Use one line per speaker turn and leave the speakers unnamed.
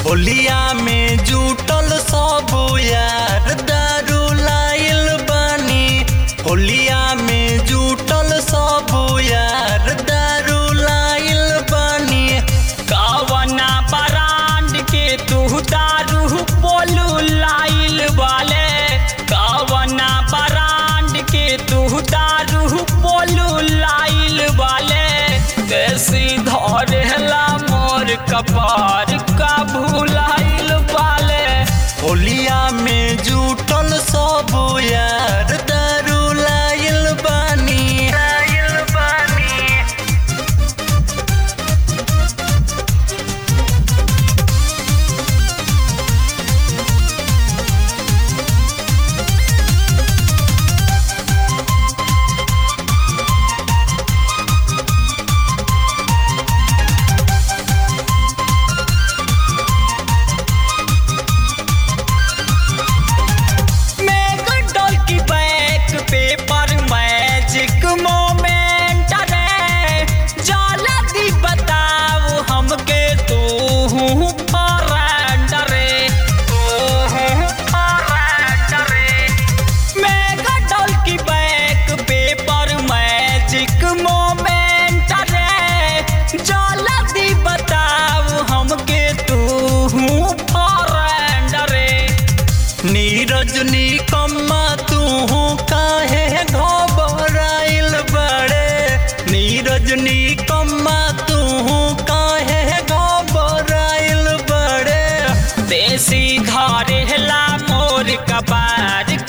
होलिया में जुटल सब यार दारू लाइल बानी। होलिया में जुटल सब यार दारू लाइल बानी।
कवना ब्रांड के तू दारू बोलू लाइल वाले, कवना ब्रांड के तू दारू बोलू लाइल वाले। देसी धरेला मोर कपार का भुलाइल वाले।
होलिया में जुटल सब यार दारू लाइल बानी। नीरज निकम्मा तू काहे घबराइल बड़े। नीरज निकम्मा तू काहे घबराइल बड़े।
देसी धरेला मोर कपार